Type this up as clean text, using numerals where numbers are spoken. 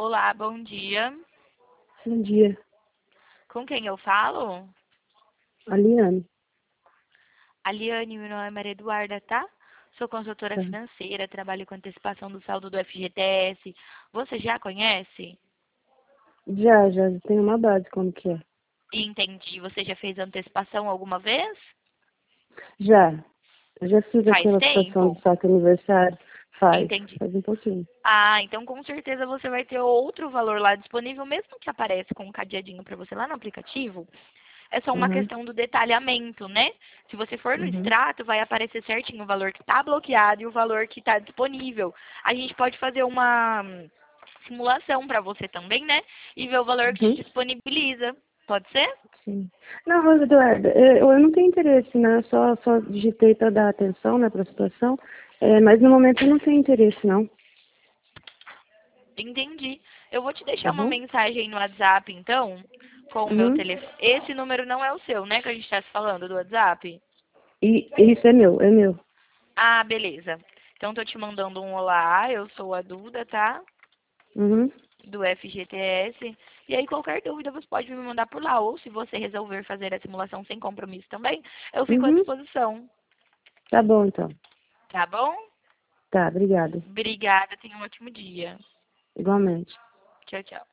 Olá, bom dia. Bom dia, Com quem eu falo? Aliane. Aliane, meu nome é Maria Eduarda, tá? Sou consultora Tá. financeira, trabalho com antecipação do saldo do FGTS. Você já conhece? Já tenho uma base como que é. Entendi. Você já fez antecipação alguma vez? Já, eu já fiz Faz aquela situação tempo? do saque aniversário. Entendi. Faz um pouquinho. Ah, então com certeza você vai ter outro valor lá disponível, mesmo que apareça com um cadeadinho para você lá no aplicativo. É só uma Uhum, questão do detalhamento, né? Se você for no uhum, extrato, vai aparecer certinho o valor que está bloqueado e o valor que está disponível. A gente pode fazer uma simulação para você também, né? E ver o valor que uhum, te disponibiliza. Pode ser? sim. Não, Rosa Eduarda, eu não tenho interesse, né? Eu só digitei para dar atenção, né, para a situação. Mas no momento eu não tenho interesse, não. Entendi. Eu vou te deixar Tá uma bom? mensagem no WhatsApp, então, com o meu Uhum. telefone. Esse número não é o seu, né? Que a gente está se falando do WhatsApp? E isso é meu, é meu. Ah, beleza. Então, tô te mandando um olá. Eu sou a Duda, tá? Uhum, Do FGTS. E aí, qualquer dúvida, você pode me mandar por lá. Ou se você resolver fazer a simulação sem compromisso também, eu fico à uhum. disposição. Tá bom, então. Tá bom? Tá, obrigada. Obrigada. Tenha um ótimo dia. Igualmente. Tchau, tchau.